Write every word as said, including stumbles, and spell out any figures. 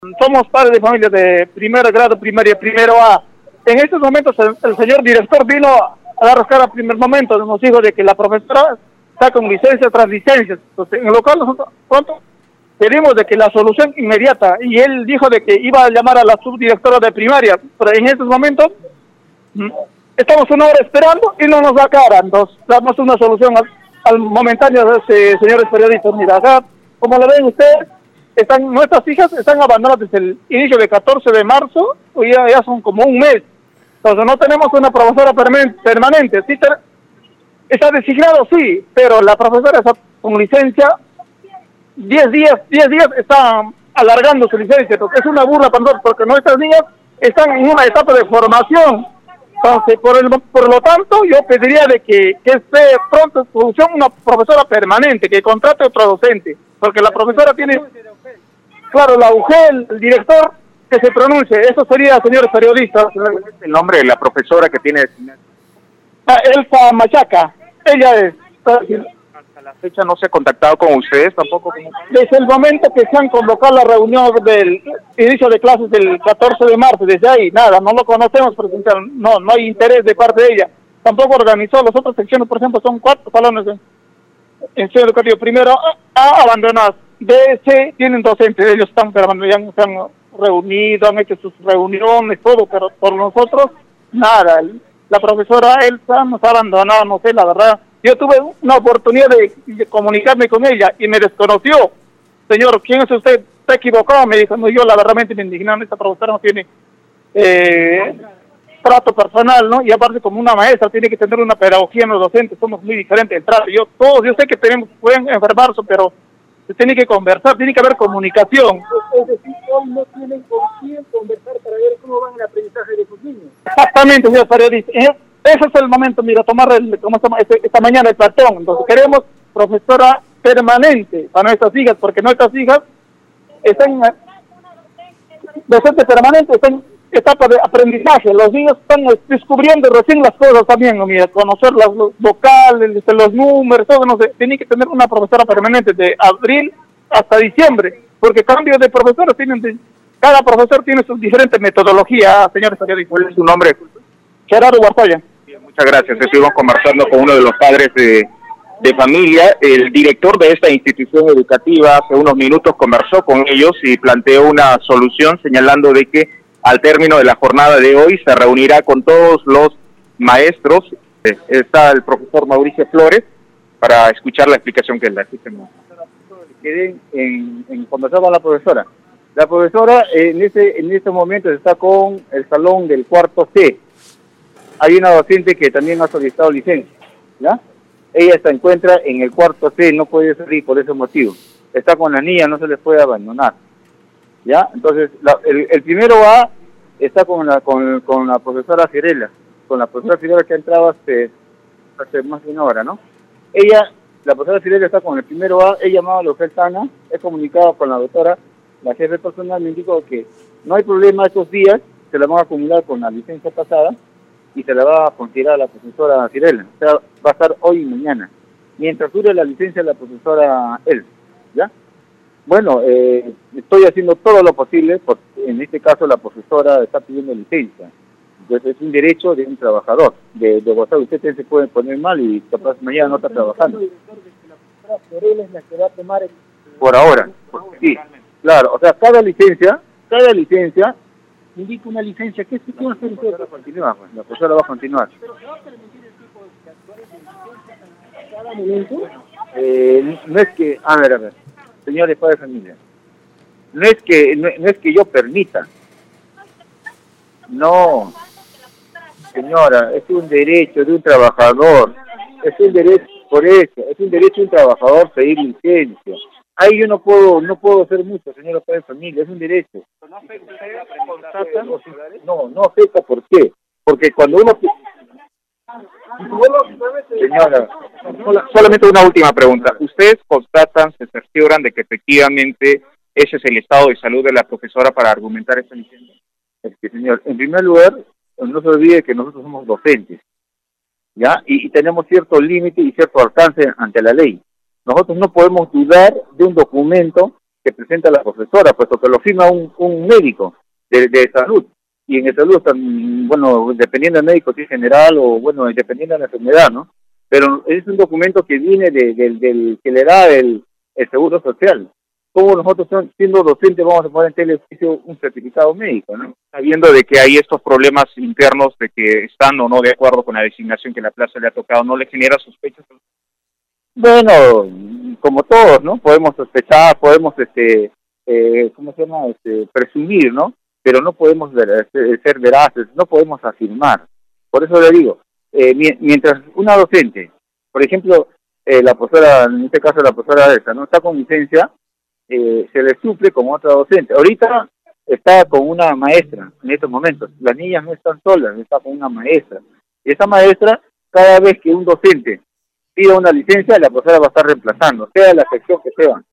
Somos padres de familia de primer grado, primaria, primero A. En estos momentos el, el señor director vino a dar rascar al primer momento, nos dijo de que la profesora está con licencia tras licencias. Entonces, en el local nosotros pronto pedimos de que la solución inmediata, y él dijo de que iba a llamar a la subdirectora de primaria, pero en estos momentos estamos una hora esperando y no nos da cara. Entonces damos una solución al, al momentáneo de ese, señores periodistas. Mira, acá, como lo ven ustedes, están, nuestras hijas están abandonadas desde el inicio del catorce de marzo, hoy ya, ya son como un mes. Entonces no tenemos una profesora permanente. Sí, ter, está designado, sí, pero la profesora está con licencia, diez días, diez días está alargando su licencia. Entonces es una burla para nosotros, porque nuestras niñas están en una etapa de formación. Entonces, por, el, por lo tanto, yo pediría de que, que esté pronto solución una profesora permanente, que contrate otro docente, porque la profesora tiene, claro, la U G E L, el director, que se pronuncie. Eso sería, señores periodistas. ¿Cuál es el nombre de la profesora que tiene? Ah, Elsa Machaca, ella es. Hasta la fecha no se ha contactado con ustedes tampoco. Desde el momento que se han convocado la reunión del inicio de clases del catorce de marzo, desde ahí, nada, no lo conocemos, porque no, no hay interés de parte de ella. Tampoco organizó, las otras secciones, por ejemplo, son cuatro salones en, en centro educativo. Primero, A, abandonadas. B, C, tienen docentes, ellos están, pero ya se han reunido, han hecho sus reuniones, todo, pero por nosotros, nada. La profesora Elsa nos ha abandonado, no sé, la verdad. Yo tuve una oportunidad de, de comunicarme con ella y me desconoció. Señor, ¿quién es usted? ¿Está equivocado? Me dijo, no, yo la verdad me indignaron, esta profesora no tiene eh, trato personal, ¿no? Y aparte como una maestra tiene que tener una pedagogía en los docentes, somos muy diferentes el trato. Yo, todos, yo sé que tenemos, pueden enfermarse, pero se tiene que conversar, tiene que haber comunicación. Es decir, hoy no tienen con quién conversar para ver cómo van el aprendizaje de sus niños. Exactamente, señor periodista. Ese es el momento, mira, tomar el, como esta, esta mañana el platón. Entonces queremos profesora permanente para nuestras hijas, porque nuestras hijas están docente permanente, están en etapa de aprendizaje. Los niños están descubriendo recién las cosas también, ¿no? Mira, conocer las, los vocales, los números, todo, no sé. Tienen que tener una profesora permanente de abril hasta diciembre, porque cambio de profesores tienen, de, cada profesor tiene su diferente metodología, señores periodistas. ¿Cuál es su nombre? Gerardo Guartoya. Muchas gracias. Estuvimos conversando con uno de los padres de, de familia. El director de esta institución educativa hace unos minutos conversó con ellos y planteó una solución señalando de que al término de la jornada de hoy se reunirá con todos los maestros. Está el profesor Mauricio Flores para escuchar la explicación que él da. Quedé en, en conversar con la profesora. La profesora en ese en este momento está con el salón del cuarto C. Hay una docente que también ha solicitado licencia, ¿ya? Ella se encuentra en el cuarto C, no puede salir por ese motivo. Está con las niñas, no se les puede abandonar, ¿ya? Entonces, la, el, el primero A está con la con, con la profesora Cirela, con la profesora Cirela que ha entrado hace, hace más de una hora, ¿no? Ella, la profesora Cirela está con el primero A, he llamado a la oferta Ana, he comunicado con la doctora, la jefe personal me indicó que no hay problema estos días, se la van a acumular con la licencia pasada, y se la va a considerar a la profesora Cirela. O sea, va a estar hoy y mañana, mientras dure la licencia de la profesora él, ¿ya? Bueno, eh, estoy haciendo todo lo posible, porque en este caso la profesora está pidiendo licencia. Entonces es un derecho de un trabajador. De, de WhatsApp usted se puede poner mal y capaz mañana no está trabajando. Por ahora, sí, claro. O sea, cada licencia, cada licencia indica una licencia. ¿Qué se puede hacer usted? Continúa, pues, la profesora va a continuar. ¿Pero se va a permitir el tipo de actuales en cada momento? Eh, no es que, a ver, a ver, señores padres de familia, no es que, no, no es que yo permita. No, señora, es un derecho de un trabajador, es un derecho, por eso, es un derecho de un trabajador pedir licencia. Ahí yo no puedo, no puedo hacer mucho, señora padre de familia, es un derecho. ¿No afecta No, no afecta, ¿por qué? Porque cuando uno... Señora, solamente una última pregunta. ¿Ustedes constatan, se cercioran de que efectivamente ese es el estado de salud de la profesora para argumentar esta licencia? Es que, señor, en primer lugar, no se olvide que nosotros somos docentes, ¿ya? Y, y tenemos cierto límite y cierto alcance ante la ley. Nosotros no podemos dudar de un documento que presenta la profesora, puesto que lo firma un, un médico de, de salud. Y en el salud, están, bueno, dependiendo del médico, si es general o, bueno, dependiendo de la enfermedad, ¿no? Pero es un documento que viene de, de, del que le da el, el Seguro Social. ¿Cómo nosotros, siendo docentes, vamos a poner en teleoficio un certificado médico, ¿no? Sabiendo de que hay estos problemas internos de que están o no de acuerdo con la designación que la plaza le ha tocado, ¿no le genera sospechas? Bueno, como todos, ¿no? Podemos sospechar, podemos, este, eh, ¿cómo se llama? Este, presumir, ¿no? Pero no podemos ver, ser veraces, no podemos afirmar. Por eso le digo, eh, mientras una docente, por ejemplo, eh, la profesora, en este caso la profesora esta, ¿no? Está con licencia, eh, se le suple como otra docente. Ahorita está con una maestra en estos momentos. Las niñas no están solas, está con una maestra. Y esa maestra, cada vez que un docente pida una licencia, la profesora va a estar reemplazando, sea la sección que sea.